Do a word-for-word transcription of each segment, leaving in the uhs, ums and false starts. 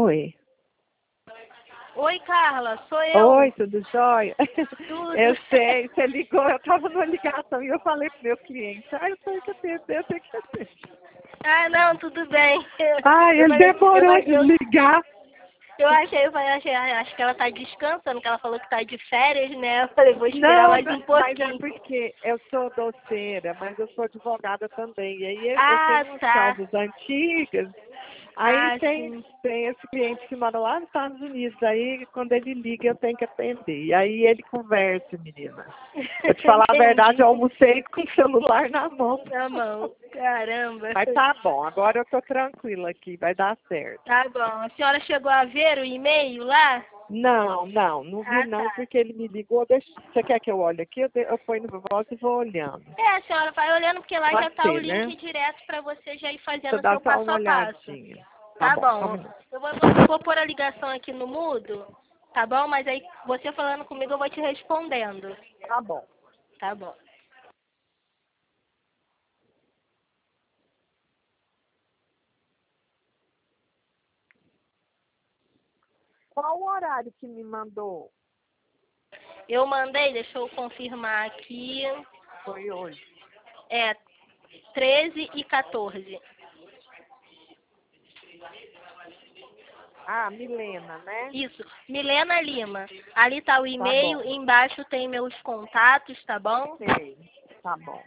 Oi. Oi, Carla, sou eu. Oi, tudo jóia? Tudo. Eu sei, você ligou, eu estava numa ligação e eu falei pro meu cliente, ah, eu tenho que atender, eu tenho que atender. Ah, não, tudo bem. Ah, Eu ele falei, demorou eu, de eu, ligar. eu achei, eu falei, achei, ah, acho que ela tá descansando, que ela falou que tá de férias, né? Eu falei, vou esperar Não, mais um mas é pouquinho. porque eu sou doceira, mas eu sou advogada também. E aí eu eu Ah, tenho umas tá. causas antigas. Aí Ah, tem, sim. tem esse cliente que mora lá nos Estados Unidos. Aí quando ele liga eu tenho que atender. E aí ele conversa, menina. Pra te falar a verdade, Entendi. eu almocei com o celular na mão. Na mão. Caramba. Mas tá bom, agora eu tô tranquila aqui, vai dar certo. Tá bom. A senhora chegou a ver o e-mail lá? Não, não, não vi Ah, não, tá. porque ele me ligou. Deixa, você quer que eu olhe aqui? Eu, de- eu ponho no voz e vou olhando. É, a senhora vai olhando, porque lá já Pode tá o ser, né? link direto para você já ir Deixa fazendo eu o seu dar só passo uma a passo. olhadinha. Tá Tá bom, só um bom. minuto. Eu vou, vou, vou pôr a ligação aqui no mudo, tá bom? Mas aí você falando comigo eu vou te respondendo. Tá bom. Tá bom. Qual o horário que me mandou? Eu mandei, deixa eu confirmar aqui. Foi hoje. É treze e quatorze. Ah, Milena, né? Isso, Milena Lima. Ali tá o Tá e-mail, bom. embaixo tem meus contatos, tá bom? Sei. Tá bom.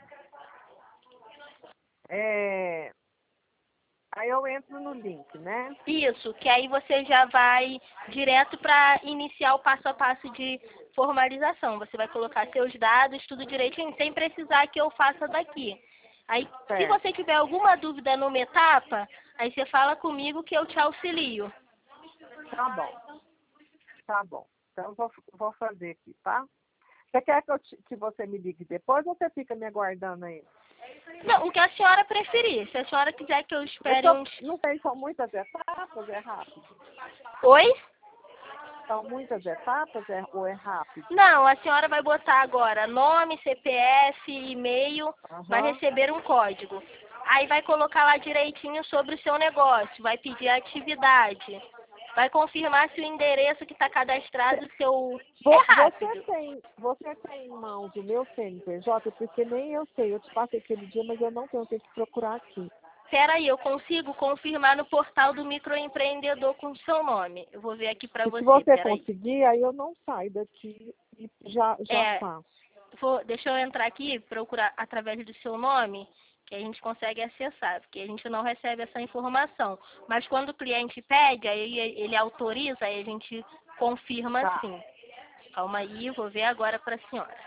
É... Aí eu entro no link, né? Isso, que aí você já vai direto para iniciar o passo a passo de formalização. Você vai colocar seus dados, tudo direitinho, sem precisar que eu faça daqui. Aí, se Certo. você tiver alguma dúvida numa etapa, aí você fala comigo que eu te auxilio. Tá bom. Tá bom. Então eu vou, vou fazer aqui, tá? Você quer que, eu te- que você me ligue depois ou você fica me aguardando aí? Não, o que a senhora preferir. Se a senhora quiser que eu Eu espere tô, uns... não sei, são muitas etapas, é rápido? Oi? São muitas etapas é, ou é rápido? Não, a senhora vai botar agora nome, C P F, e-mail, vai Aham. receber um código. Aí vai colocar lá direitinho sobre o seu negócio, vai pedir a atividade, vai confirmar se o endereço que está cadastrado, seu... É Vo- Você rápido. tem, você tem em mãos o meu C N P J, porque nem eu sei. Eu te passei aquele dia, mas eu não tenho, eu tenho que procurar aqui. Peraí, eu consigo confirmar no portal do microempreendedor com o seu nome. Eu vou ver aqui para E se você, você peraí. conseguir, aí eu não saio daqui e já, já É, faço. vou, deixa eu entrar aqui, procurar através do seu nome, que a gente consegue acessar, porque a gente não recebe essa informação. Mas quando o cliente pede, aí ele autoriza, aí a gente confirma Tá. sim. Calma aí, vou ver agora para a senhora.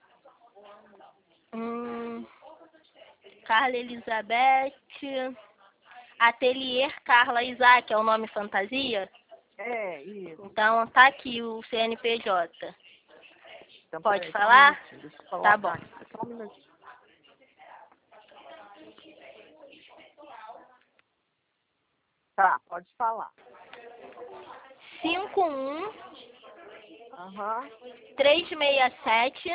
Hum, Carla Elizabeth, Atelier Carla Isaac, é o nome fantasia? É, isso. Então tá aqui o C N P J. Então, Pode peraí, só um falar? minutinho. Deixa eu Tá colocar bom. aqui. Só um minutinho. Tá, pode falar. cinco um Aham, três seis sete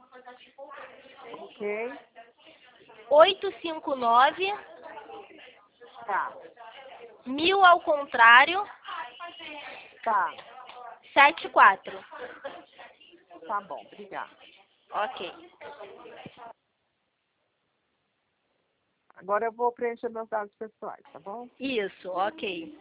ok. oito cinco nove Tá, mil ao contrário tá. sete quatro. Tá bom, obrigada. Ok. Agora eu vou preencher meus dados pessoais, tá bom? Isso, ok.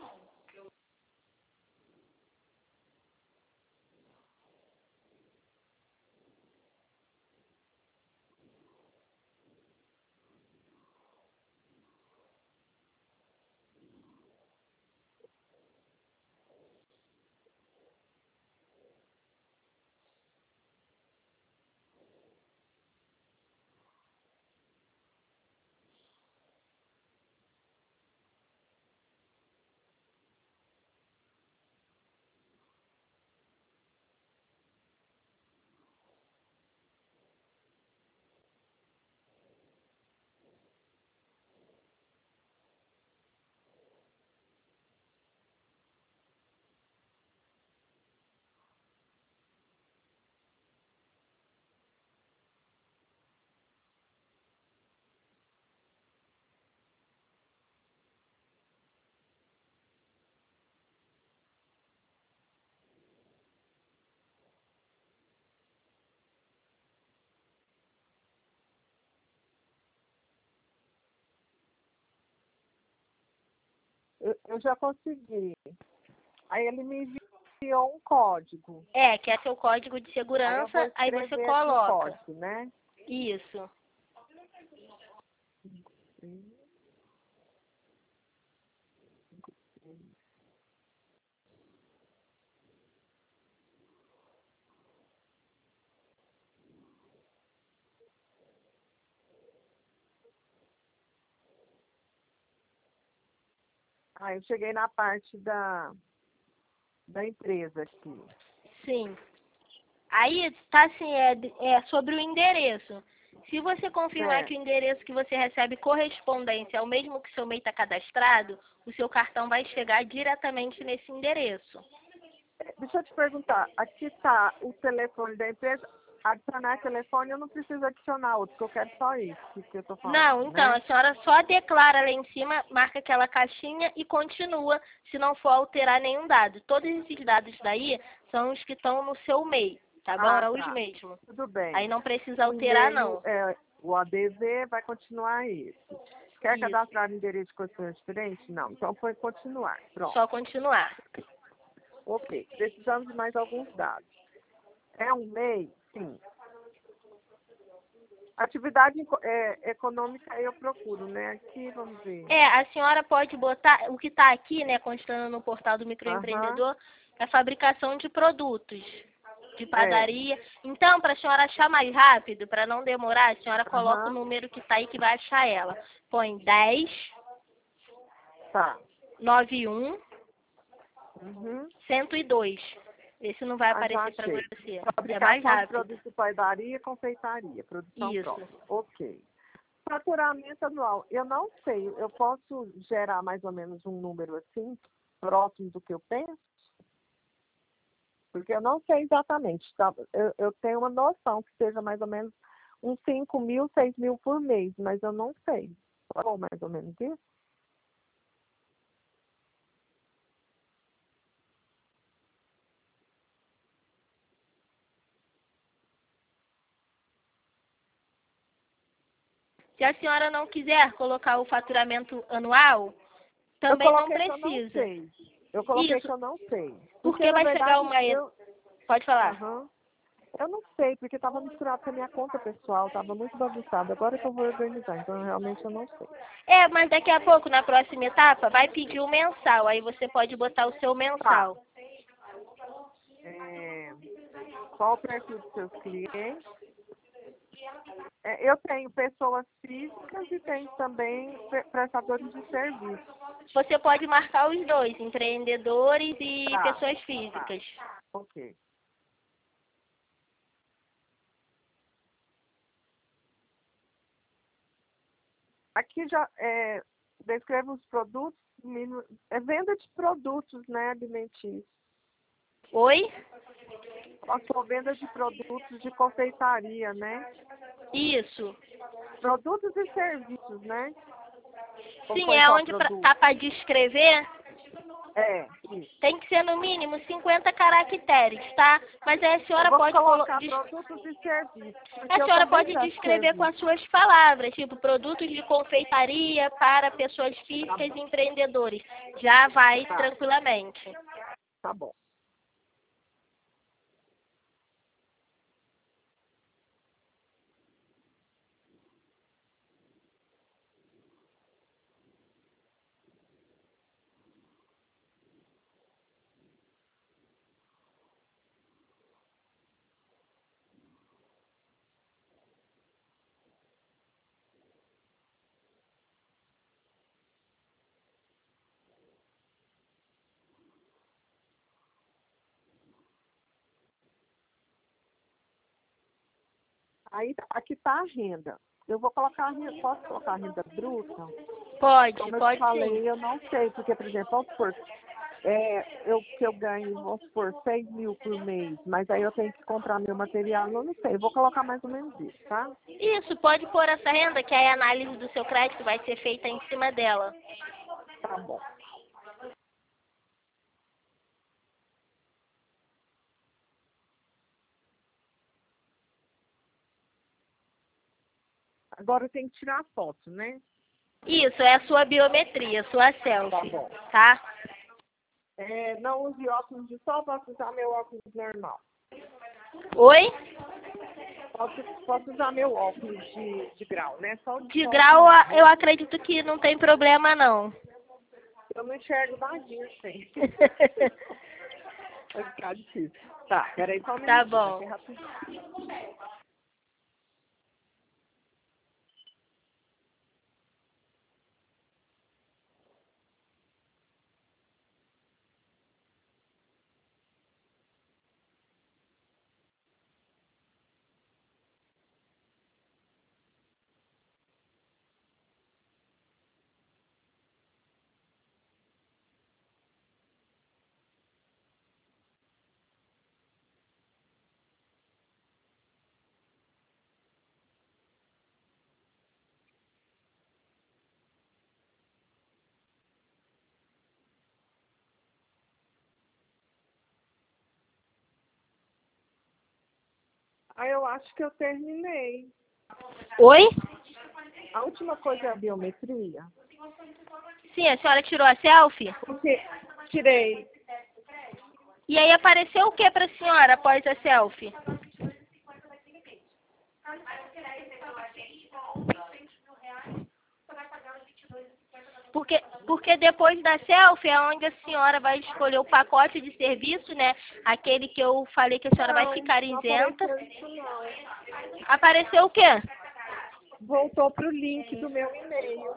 eu, eu já consegui. Aí ele me enviou um código. É, que é seu código de Aí eu segurança, vou aí, você escrever aqui o coloca. código, né? Isso. Aí eu cheguei na parte da, da empresa aqui. Sim. Aí tá assim, é, é sobre o endereço. Se você confirmar É. que o endereço que você recebe correspondência é o mesmo que seu M E I está cadastrado, o seu cartão vai chegar diretamente nesse endereço. Deixa eu te perguntar, aqui está o telefone da empresa. Adicionar telefone, eu não preciso adicionar outro, porque eu quero só isso que eu estou falando. Não, então, né? a senhora só declara lá em cima, marca aquela caixinha e continua, se não for alterar nenhum dado. Todos esses dados daí são os que estão no seu M E I, tá bom? Ah, É os tá. mesmos. Tudo bem. Aí não precisa O alterar, e-mail, não. é, o A D V vai continuar esse. Quer Isso. cadastrar endereço de coisa diferente? Não. Então foi continuar. Pronto. Só continuar. Ok. Precisamos de mais alguns dados. É um M E I? Sim. Atividade é, econômica eu procuro, né? Aqui, vamos ver. É, a senhora pode botar, o que está aqui, né, constando no portal do microempreendedor, é a fabricação de produtos de padaria. Então, para a senhora achar mais rápido, para não demorar, a senhora coloca o Aham. número que está aí que vai achar ela. Põe dez, Tá. noventa e um, Uhum. cento e dois. Esse não vai Ah, já aparecer para achei. você. É mais Fabricação de rápido. produtos de padaria, confeitaria, produção Isso. própria. Ok. Faturamento anual. Eu não sei, eu posso gerar mais ou menos um número assim, próximo do que eu penso? Porque eu não sei exatamente. Tá? Eu, eu tenho uma noção que seja mais ou menos uns cinco mil, seis mil por mês, mas eu não sei. Ou mais ou menos isso? Se a senhora não quiser colocar o faturamento anual, Eu também não coloquei que eu não precisa. sei. Eu coloquei Isso, que eu não sei. Porque, porque na vai chegar verdade, uma... eu... Pode falar. Aham. Eu não sei, porque estava misturado com a minha conta pessoal, estava muito bagunçado. Agora que eu vou organizar, então realmente eu não sei. É, mas daqui a pouco, na próxima etapa, vai pedir o mensal. Aí você pode botar o seu Tá. mensal. É, qual o perfil dos seus clientes? É, eu tenho pessoas físicas e tenho também pre- prestadores de serviço. Você pode marcar os dois, empreendedores e Tá, pessoas tá, físicas. ok. Aqui já é, descreve os produtos, mínimo- é venda de produtos, né, alimentícios. Oi? A sua venda de produtos de confeitaria, né? Isso. Produtos e serviços, né? Ou Sim, foi é só onde pra, produto? tá para descrever. É, isso. Tem que ser no mínimo cinquenta caracteres, tá? Mas aí a Eu senhora vou pode colo- colocar des- produtos e serviços, porque a eu senhora também pode presto descrever com serviço. as suas palavras, tipo produtos de confeitaria para pessoas Tá físicas e bom, empreendedores. Já vai tá, tranquilamente. tá bom. Aí, aqui está a renda. Eu vou colocar a renda, posso colocar a renda bruta? Pode, Como eu te pode sim. falei, eu não sei, porque, por exemplo, vamos supor, é, eu, que eu ganho, vamos supor, seis mil por mês, mas aí eu tenho que comprar meu material, eu não sei, eu vou colocar mais ou menos isso, tá? Isso, pode pôr essa renda, que aí a análise do seu crédito vai ser feita em cima dela. Tá bom. Agora eu tenho que tirar a foto, né? Isso, é a sua biometria, sua Tá selfie, bom. tá? É, não use óculos de sol, posso usar meu óculos normal. Oi? Posso, posso usar meu óculos de, de grau, né? Só de De sol grau, também, a- né? eu acredito que não tem problema, não. Eu não enxergo nadinha assim. Vai ficar difícil. Tá, peraí só um Tá minutinho, bom. aqui rapidinho. Ah, eu acho que eu terminei. Oi? A última coisa é a biometria. Sim, a senhora tirou a selfie? Porque tirei. E aí apareceu o que pra senhora após a selfie? Porque, porque depois da selfie é onde a senhora vai escolher o pacote de serviço, né? Aquele que eu falei que a senhora vai Não, ficar não isenta. apareceu isso não. Apareceu o quê? Voltou pro link do meu e-mail.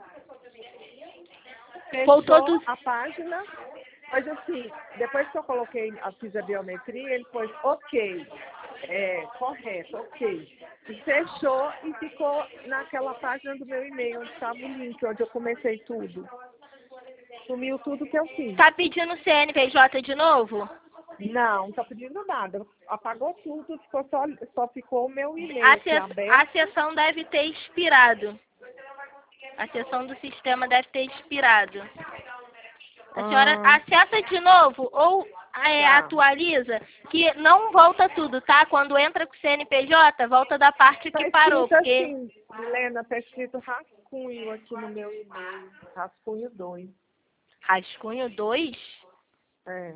Voltou Fechou do... a página. Mas assim, depois que eu coloquei, a- fiz a biometria, ele pôs ok. É, correto, ok. E fechou e ficou naquela página do meu e-mail, onde estava o link, onde eu comecei tudo. Sumiu tudo que eu fiz. Tá pedindo C N P J de novo? Não, não tá pedindo nada. Apagou tudo, ficou só, só ficou o meu e-mail A, aqui ses- a aberto. sessão deve ter expirado. A sessão do sistema deve ter expirado. A senhora Ah, acessa de novo ou é, tá. atualiza, que não volta tudo, tá? Quando entra com o C N P J, volta da parte Tá que parou, escrito porque assim, Helena, tá escrito rascunho aqui no meu e-mail. Rascunho dois. rascunho dois? É.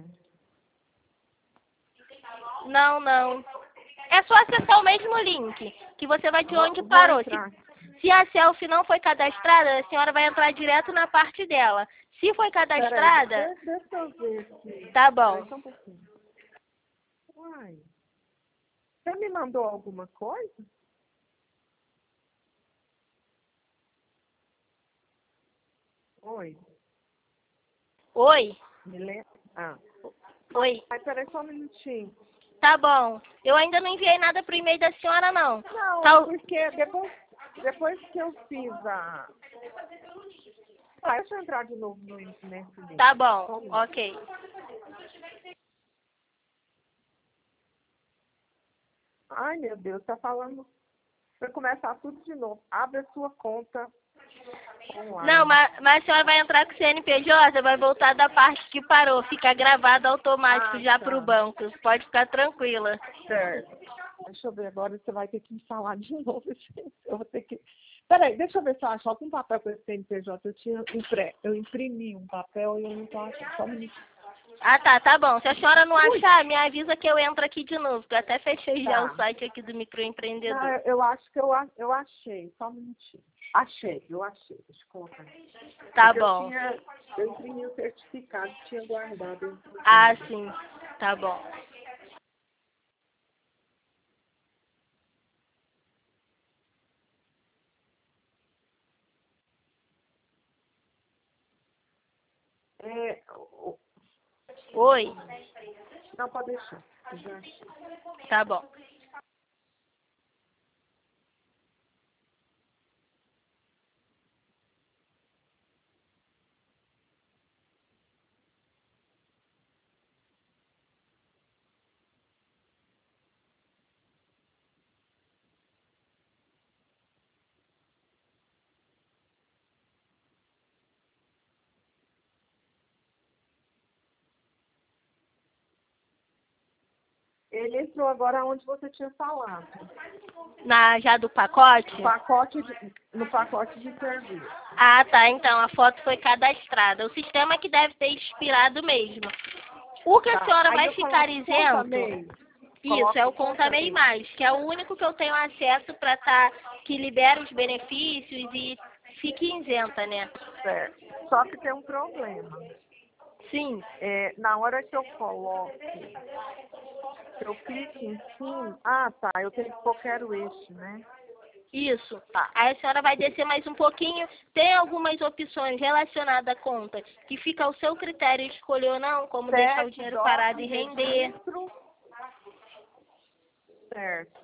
Não, não. É só acessar o mesmo link, que você vai de onde Vou, vou parou. Se, entrar. se a selfie não foi cadastrada, a senhora vai entrar direto na parte dela. Se foi Peraí, de- cadastrada, de- deixa eu ver aqui. tá Peraí bom. só um pouquinho. Uai, você me mandou alguma coisa? Oi, Oi? me lembra? Ah, Oi? ai, peraí só um minutinho. Tá bom. Eu ainda não enviei nada pro e-mail da senhora, não. Não, é Tá, o- porque depois, depois que eu fiz a... Ah, deixa eu entrar de novo no nesse link. tá Só um bom, minuto. ok. Ai, meu Deus, tá falando. Vai começar tudo de novo. Abre a sua conta Não, online. mas, mas a senhora vai entrar com o C N P J, vai voltar da parte que parou. Fica gravado automático Ah, já pro tá. banco. Pode ficar tranquila. Certo. Deixa eu ver agora, você vai ter que instalar de novo, gente. Eu vou ter que... Peraí, deixa eu ver se eu acho algum papel com esse C N P J. Eu, tinha impre... eu imprimi um papel e eu não tô achando. Só um minutinho. Ah, tá, tá bom. Se a senhora não Ui, achar, me avisa que eu entro aqui de novo. Que eu até fechei já o tá. site aqui do Não, microempreendedor. eu, eu acho que eu, a- eu achei. Só um minutinho. Achei, eu achei. Deixa eu colocar aqui. Tá Porque eu bom. tinha... Eu imprimi o certificado, tinha guardado dentro do Ah, computador. sim. Tá bom. É, o- Oi? não, pode deixar. Eu já achei. Tá bom. Ele entrou agora onde você tinha falado. Na, já do pacote? No pacote de, no pacote de serviço. Ah, tá. Então, a foto foi cadastrada. O sistema que deve ter expirado mesmo. O que a Tá. senhora Aí vai eu ficar coloco isento... conta MEI. Isso, Coloco é o conta Conta MEI Mais, que é o único que eu tenho acesso para tá, que libera os benefícios e fique isenta, né? Certo. Só que tem um problema. Sim. É, na hora que eu coloco, eu clico em cima. Ah, tá. Eu tenho que pôr quero este, né? Isso. Tá. Aí a senhora vai descer mais um pouquinho. Tem algumas opções relacionadas à conta que fica ao seu critério escolher ou não, como Certo, deixar o dinheiro parado e render. registro. Certo.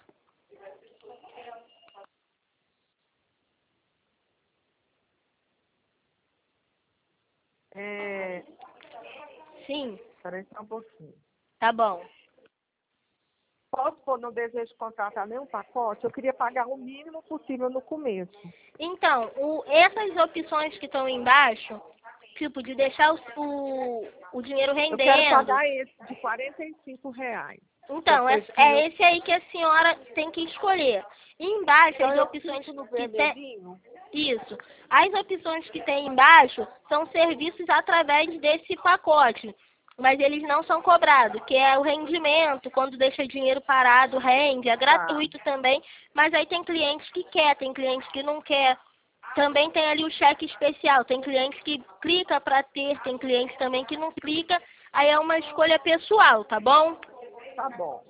É... Sim, Espera só um pouquinho. tá bom. Posso pôr no desejo de contratar nenhum pacote? Eu queria pagar o mínimo possível no começo. Então, o, essas opções que estão embaixo, tipo, de deixar o, o, o dinheiro Eu quero rendendo. pagar esse de quarenta e cinco reais. Então, é, Depois que é eu- esse aí que a senhora tem que escolher. Embaixo, Então as eu opções clico no que tem. vermelhinho. Isso. As opções que tem embaixo são serviços através desse pacote, mas eles não são cobrados, que é o rendimento, quando deixa dinheiro parado, rende, é gratuito também, mas aí tem clientes que quer, tem clientes que não quer. Também tem ali o cheque especial, tem clientes que clica para ter, tem clientes também que não clica, aí é uma escolha pessoal, tá bom? Tá bom.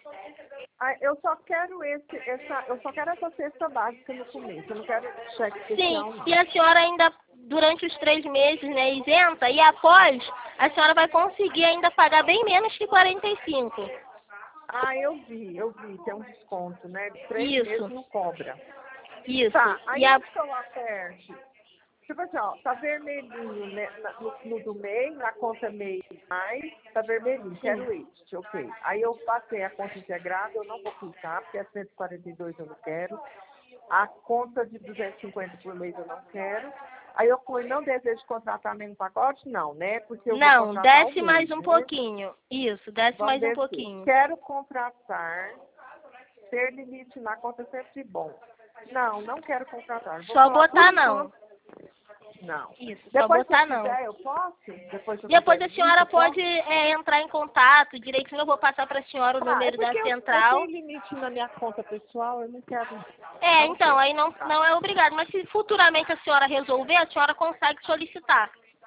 Ah, eu só quero esse, essa, eu só quero essa cesta básica no começo. Eu não quero cheque especial, Sim, não. e a senhora ainda, durante os três meses, né, isenta, e após, a senhora vai conseguir ainda pagar bem menos que quarenta e cinco. Ah, eu vi, eu vi. Tem um desconto, né? De três Isso. meses não cobra. Isso. Tá, aí E a... onde que eu aperte? Tipo assim, ó, tá vermelhinho, né? na- No, no do MEI, na conta MEI mais, tá vermelhinho, quero este, ok. Aí eu passei a conta integrada, eu não vou clicar, porque é cento e quarenta e dois eu não quero. A conta de duzentos e cinquenta por mês eu não quero. Aí eu fui, não desejo contratar nenhum pacote? Não, né? Porque eu vou Não, contratar o desce mês, mais um né? pouquinho. Isso, desce Vamos mais um descer. pouquinho. Quero contratar, ter limite na conta é sempre bom. Não, não quero contratar. Vou Só falar por botar não. enquanto. Não. Isso, só Depois, se eu botar não. quiser, eu posso? Depois, se eu Depois quiser a vir, senhora eu posso? pode é, entrar em contato direitinho, eu vou passar para a senhora o Ah, é número da porque eu, eu central. tenho limite na minha conta pessoal, eu não quero. É, Não então, quero. aí não, não é obrigado, mas se futuramente a senhora resolver, a senhora consegue solicitar.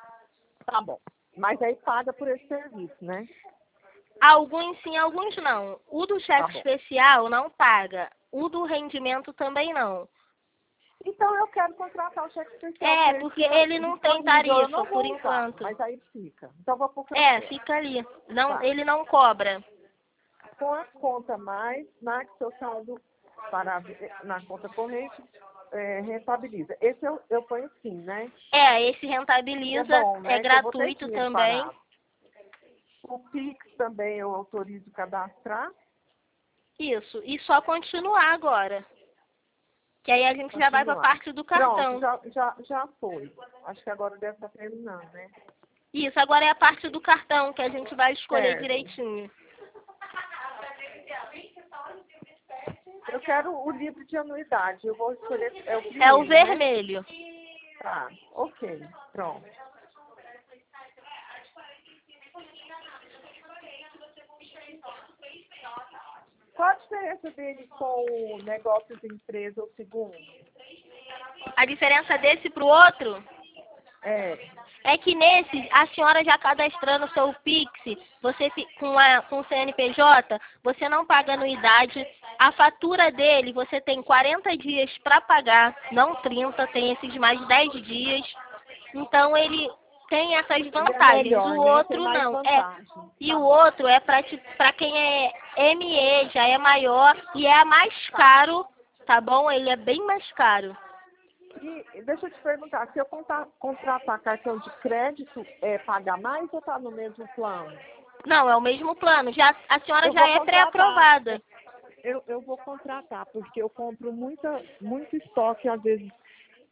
Tá bom. Mas aí paga por esse serviço, né? Alguns sim, alguns não. O do cheque Tá bom. especial não paga. O do rendimento também não. Então eu quero contratar o cheque especial. É, ele porque fica ele não tem disponível, eu tarifa não por vou usar, enquanto. mas aí fica. Então vou por É, fica ali. Não, Tá. ele não cobra. Com a conta mais, na que seu saldo para, na conta corrente é, rentabiliza. Esse eu, eu ponho sim, né? É, esse Que rentabiliza, é bom, é né? Que eu vou ter gratuito dinheiro também. parado. O Pix também eu autorizo cadastrar. Isso, e só continuar agora. Que aí a gente já vai para a Continuar. parte do cartão. Pronto, já, já, já foi. Acho que agora deve estar terminando, né? Isso, agora é a parte do cartão que a gente vai escolher Certo. direitinho. Eu quero o livro de anuidade. Eu vou escolher. É o primeiro, É o né? vermelho. Tá, ok. Pronto. Qual a diferença dele com o negócio de empresa, o segundo? A diferença desse para o outro É, é que nesse, a senhora já cadastrando o seu Pix, você fi- com, a, com o C N P J, você não paga anuidade. A fatura dele, você tem quarenta dias para pagar, não trinta, tem esses mais dez dias. Então, ele tem essas ele é vantagens. melhor, O né? outro Tem mais não. É, vantagem. e Tá o bom. outro é para quem é M E, já é maior e é mais caro, tá bom? Ele é bem mais caro. E deixa eu te perguntar, se eu contar, contratar cartão de crédito, é pagar mais ou tá no mesmo plano? Não, é o mesmo plano. Já, a senhora Eu já vou é contratar. pré-aprovada. Eu, eu vou contratar, porque eu compro muita, muito estoque, às vezes,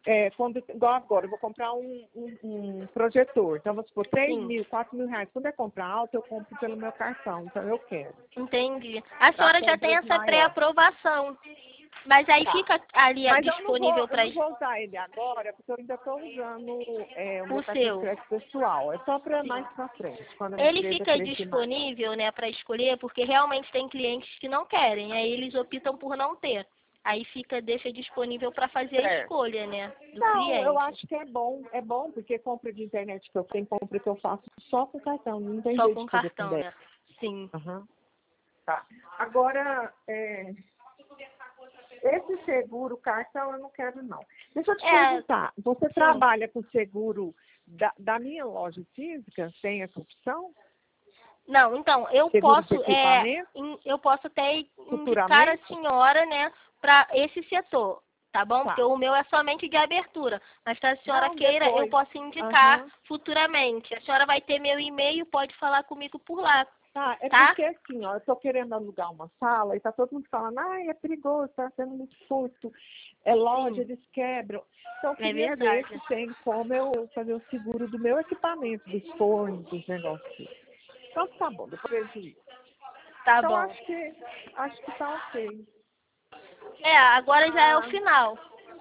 é, quando, igual agora, eu vou comprar um, um, um projetor. Então, vamos supor, três Sim. mil, quatro mil reais. Quando é comprar alto, eu compro pelo meu cartão. Então, eu quero. Entendi. A Para senhora já tem compras essa maiores. pré-aprovação. Mas aí Tá. fica ali Mas eu não disponível vou, eu para não vou usar ele agora, porque eu ainda estou usando é, o meu o cartão de seu. crédito pessoal. É só para Sim. mais para frente, quando a minha Ele empresa fica crescer mais. disponível, né, para escolher, porque realmente tem clientes que não querem, aí eles optam por não ter. Aí fica, deixa disponível para fazer a Certo. escolha, né, do Não, eu cliente. acho que é bom, é bom, porque compra de internet que eu tenho, compra que eu faço só com cartão, não tem Só jeito com de fazer com cartão, débito. né? Sim. Aham. Tá. Agora, é, esse seguro, cartão, eu não quero não. Deixa eu te É, perguntar, você sim. trabalha com seguro da, da minha loja física? Tem essa opção? Não, então, eu Seguro de posso, é, equipamento? in- eu posso até indicar a Futuramente? senhora, né, para esse setor, tá bom? Porque Tá. o meu é somente de abertura. Mas se a senhora Não, queira, eu depois. posso indicar Aham. futuramente. A senhora vai ter meu e-mail, pode falar comigo por lá, Tá, é tá? porque assim, ó, eu tô querendo alugar uma sala e tá todo mundo falando, ai, é perigoso, tá sendo muito furto, é loja, Sim, eles quebram. Então eu é queria ver verdade. se tem como eu fazer o seguro do meu equipamento, dos fones, dos negócios. Então tá bom, depois eu vejo isso. Tá Então bom. acho que acho que tá ok. É, agora já é o Ah, final.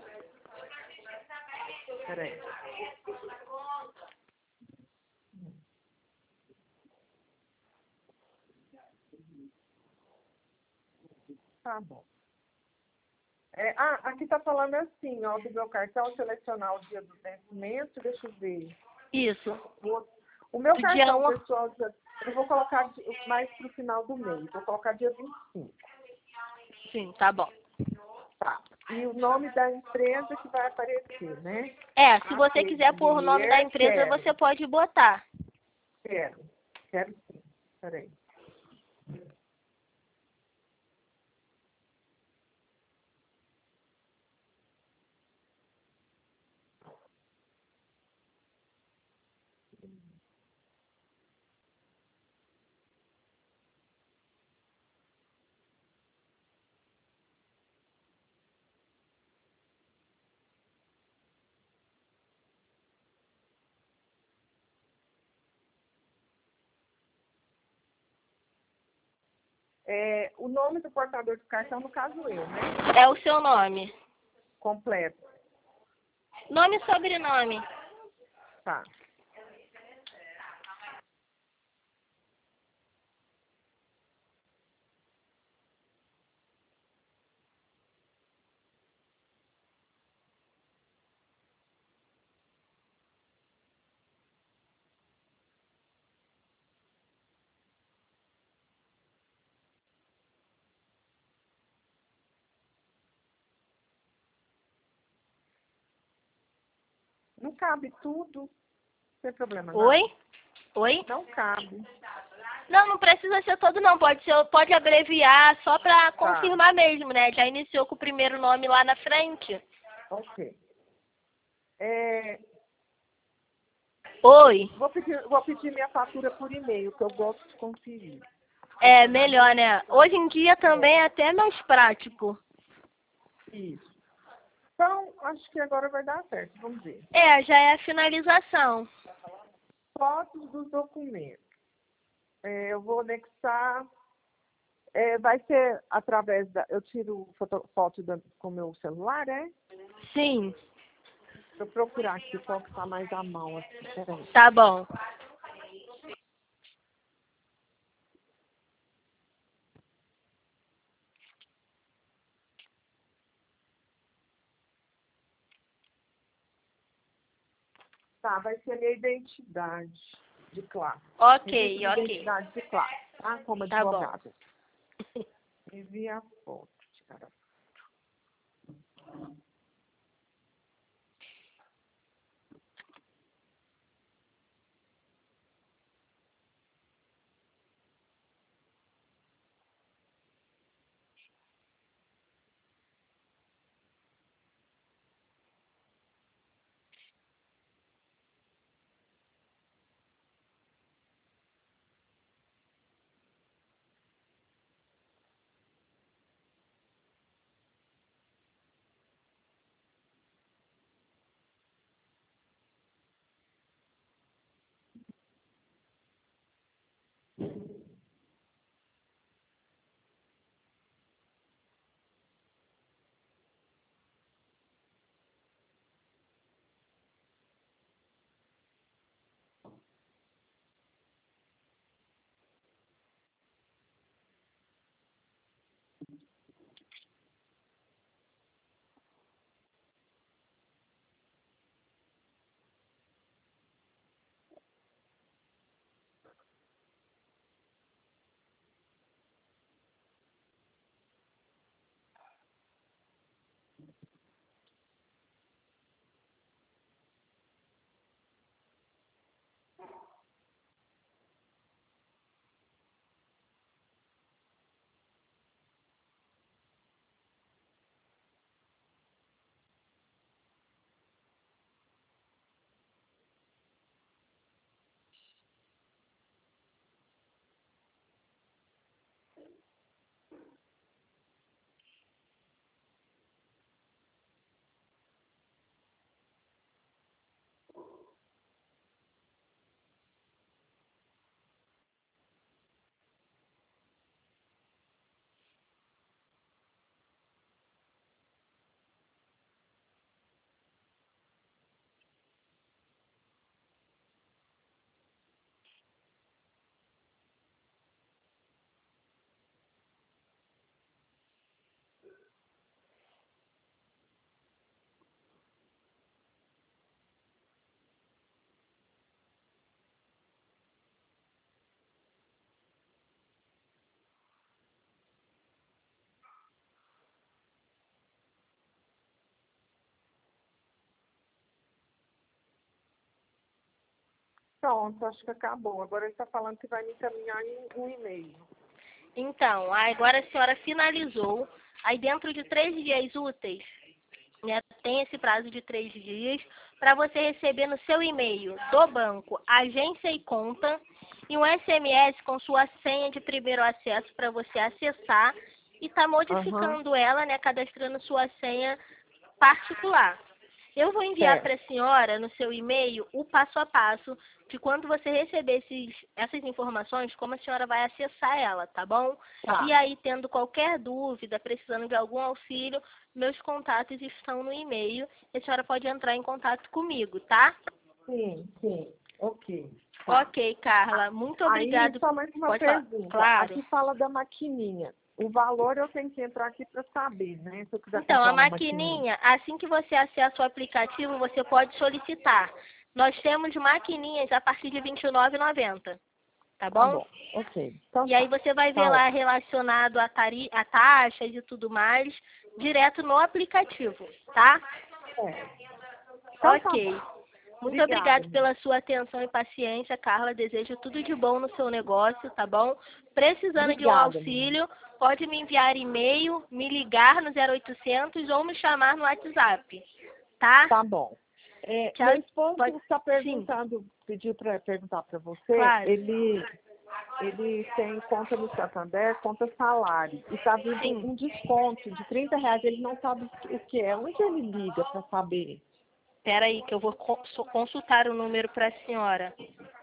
peraí. Tá bom. É, ah, aqui tá falando assim, ó, do meu cartão, selecionar o dia do vencimento, deixa eu ver. Isso. O, o meu Do dia cartão um. pessoal, eu vou colocar de- mais pro final do mês, vou colocar dia vinte e cinco. Sim, tá bom. Tá. E o nome da empresa que vai aparecer, né? É, se A você quiser pôr o nome da Clear, empresa, quero, você pode botar. quero, quero sim. Peraí. É, o nome do portador do cartão, no caso eu, né? É o seu nome. Completo. Nome e sobrenome. Tá. Não cabe tudo, não tem problema Oi? não. Oi? Não cabe. Não, não precisa ser todo não. Pode ser, pode abreviar só pra Tá. confirmar mesmo, né? Já iniciou com o primeiro nome lá na frente. Ok. É, Oi. vou, pedir, vou pedir minha fatura por e-mail, que eu gosto de conferir. É Confirmar melhor, né? Hoje em dia também é até mais prático. isso. Então, acho que agora vai dar certo. Vamos ver. É, já é a finalização. Fotos dos documentos. É, eu vou anexar. É, vai ser através da. Eu tiro foto, foto da, com o meu celular, é? Sim, Deixa eu procurar aqui qual que está mais à mão. Aqui. Peraí. tá bom. Tá, vai ser a minha identidade de classe. Registro Ok, de ok. identidade de classe, tá? Como Tá bom. advogado. Envia a foto. Cara. Pronto, acho que acabou. Agora ele está falando que vai me encaminhar em um e-mail. Então, agora a senhora finalizou. Aí dentro de três dias úteis, né, tem esse prazo de três dias para você receber no seu e-mail do banco, agência e conta, e um S M S com sua senha de primeiro acesso para você acessar e tá modificando uhum. ela, né, cadastrando sua senha particular. Eu vou enviar para a senhora no seu e-mail o passo a passo de quando você receber esses, essas informações, como a senhora vai acessar ela, tá bom? Tá. E aí, tendo qualquer dúvida, precisando de algum auxílio, meus contatos estão no e-mail e a senhora pode entrar em contato comigo, tá? Sim, sim. Ok. Tá. Ok, Carla. Muito obrigada. Aí, só mais uma pode pergunta. Falar. Claro. Aqui fala da maquininha. O valor eu tenho que entrar aqui para saber, né? Se eu quiser então, a maquininha, maquininha, assim que você acessa o aplicativo, você pode solicitar. Nós temos maquininhas a partir de vinte e nove reais e noventa centavos, tá bom? Tá bom, ok. Então, e aí você vai ver tá lá ótimo. relacionado a, tari a taxas e tudo mais, direto no aplicativo, tá? É. Então, ok. Tá Muito Obrigada, obrigada pela sua atenção e paciência, Carla. Desejo tudo de bom no seu negócio, tá bom? Precisando Obrigada, de um auxílio, pode me enviar e-mail, me ligar no zero oitocentos ou me chamar no WhatsApp, tá? Tá bom. É, Tchau. meu esposo Pode... está perguntando, Sim. pediu para perguntar para você, claro. ele, ele tem conta no Santander, conta salário, e está vindo Sim. um desconto de trinta reais, ele não sabe o que é. Onde ele liga para saber? Espera aí, que eu vou consultar o número para a senhora.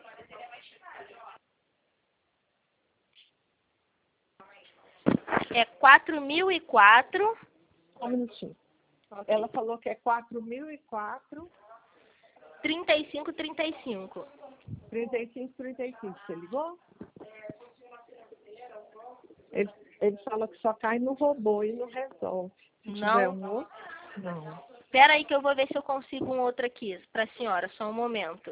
É quatro mil e quatro. Um minutinho. Okay. Ela falou que é quatro mil e quatro. trinta e cinco, trinta e cinco. trinta e cinco, trinta e cinco. Você ligou? Ele, ele fala que só cai no robô e não resolve. Se não. tiver um outro, não. Espera aí que eu vou ver se eu consigo um outro aqui para a senhora, só um momento.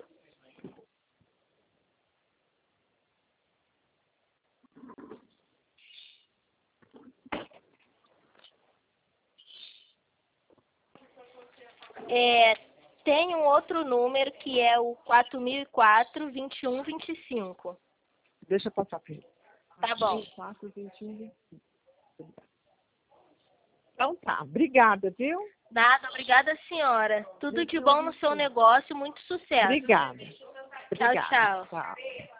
É, tem um outro número que é o quatro mil e quatro, vinte e um, vinte e cinco. Deixa eu passar para ele. Tá bom. quatro, vinte e um, vinte e cinco. Então tá, obrigada, viu? Nada, obrigada, senhora. Tudo de bom no seu negócio, muito sucesso. Obrigada. Tchau, tchau. Tchau.